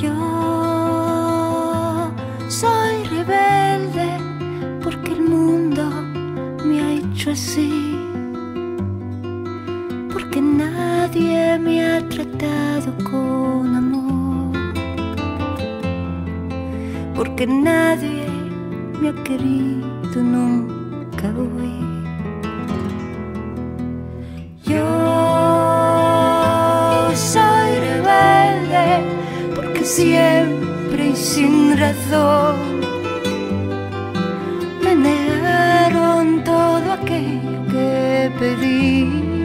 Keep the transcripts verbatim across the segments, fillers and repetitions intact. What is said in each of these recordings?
Yo soy rebelde porque el mundo me ha hecho así, porque nadie me ha tratado con amor, porque nadie me ha querido nunca hoy. Yo soy rebelde porque siempre y sin razón me negaron todo aquello que pedí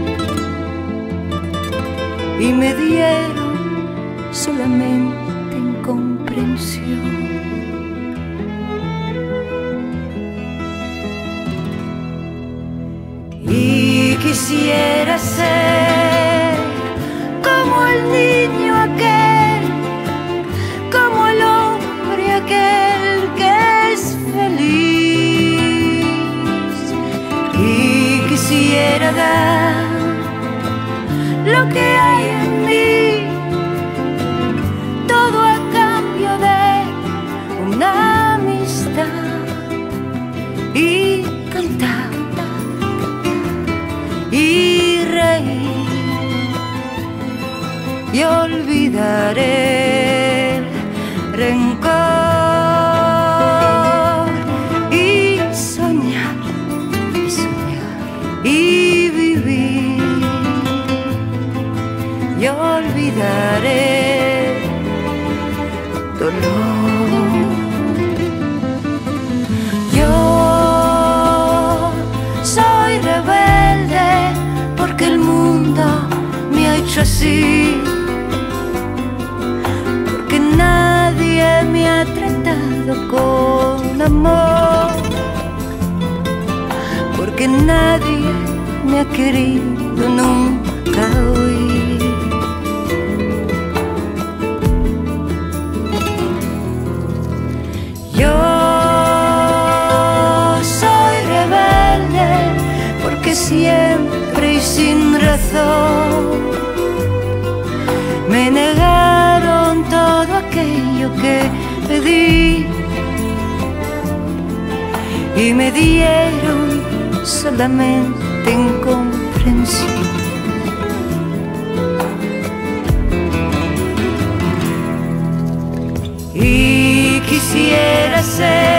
y me dieron solamente incomprensión. Y quisiera ser como el niño aquel, como el hombre aquel que es feliz. Y quisiera dar lo que hay en mí, todo a cambio de una amistad, y cantar y reír y olvidaré el rencor y soñar y soñar y vivir y olvidaré dolor. Yo soy rebelde porque el mundo me ha hecho así, porque nadie me ha tratado con amor, porque nadie me ha querido nunca oír. Yo soy rebelde porque siempre y sin razón me negaron todo aquello que pedí y me dieron solamente incomprensión. Y quisiera ser